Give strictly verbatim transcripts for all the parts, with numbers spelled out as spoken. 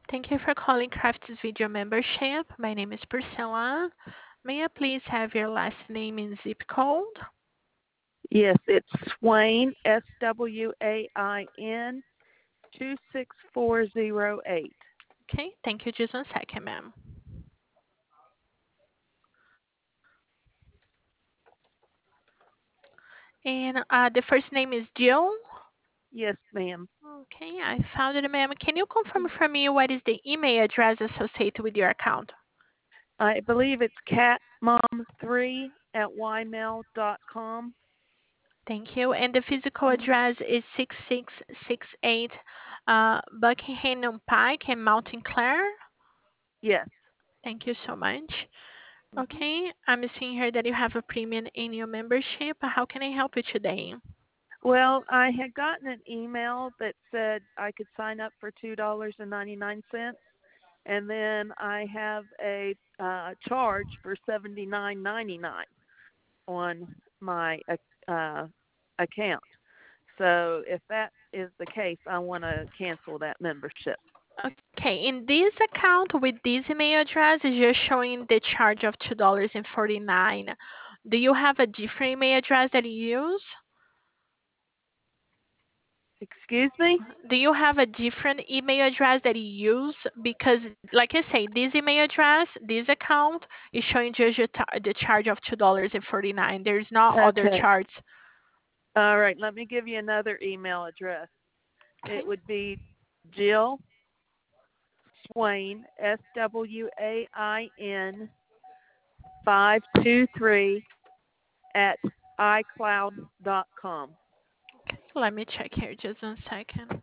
Thank you for calling Crafts Video Membership. My name is Priscilla. May I please have your last name and zip code? Yes, it's Swain, S W A I N, two six four zero eight. Okay, thank you. Just one second, ma'am. And uh, the first name is Jill. Yes, ma'am. Okay, I found it, ma'am. Can you confirm for me what is the email address associated with your account? I believe it's catmom three at ymail dot com. Thank you. And the physical address is six six six eight uh, Buckingham Pike in Mountain Clare. Yes. Thank you so much. hmm Okay, I'm seeing here that you have a premium annual membership. How can I help you today? Well, I had gotten an email that said I could sign up for two dollars and ninety-nine cents, and then I have a uh, charge for seventy-nine ninety-nine on my uh, account. So if that is the case, I want to cancel that membership. Okay, in this account with this email address, is just showing the charge of two dollars and forty-nine. Do you have a different email address that you use? Excuse me? Do you have a different email address that you use? Because, like I say, this email address, this account is showing just the ta- the charge of two dollars and forty-nine. There's no other Okay. charge. All right. Let me give you another email address. Okay. It would be Jill Swain, S W A I N, five two three at iCloud dot com. Let me check here just one second.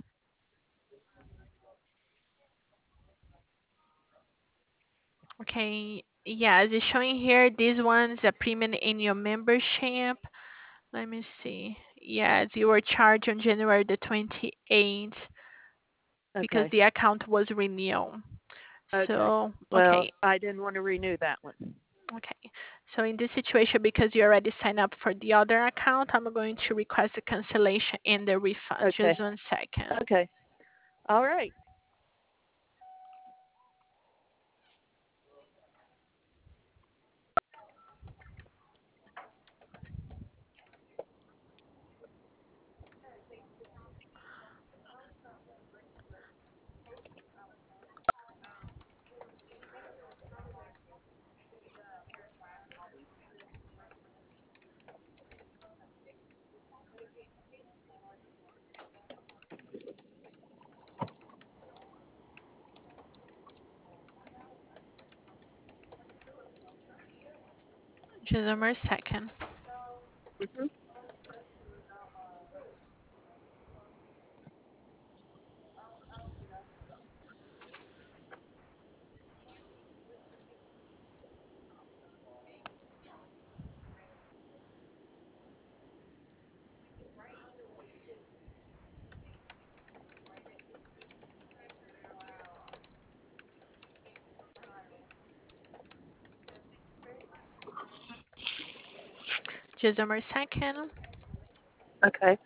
Okay, yeah, as it's showing here, this one's a premium annual membership. Let me see. Yes, you were charged on January the twenty-eighth because Okay. the account was renewed. Okay. So, Well, okay, I didn't want to renew that one. okay. So in this situation, because you already signed up for the other account, I'm going to request a cancellation and the refund. Okay. Just one second. Okay. All right. Just one more second. hmm Just one more second. Okay.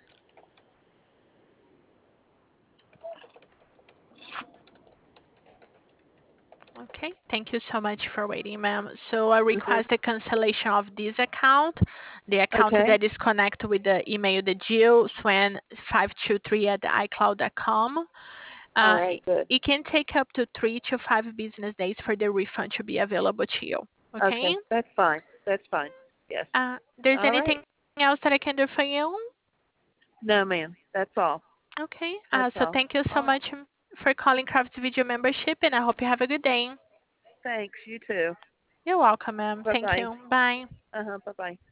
Okay, thank you so much for waiting, ma'am. So I hmm request the cancellation of this account, the account Okay. that is connected with the email, the Jill Swan five two three at icloud dot com. All Uh, right. it, Good. it can take up to three to five business days for the refund to be available to you. Okay? Okay. That's fine. That's fine. Yes. Uh, there's All right. anything else that I can do for you? No, ma'am. That's all. Okay. That's Uh, so all. thank you so All right. much for calling Crafts Video Membership, and I hope you have a good day. Thanks. You too. You're welcome, ma'am. Bye Thank bye. you. Bye. Uh huh. Bye bye.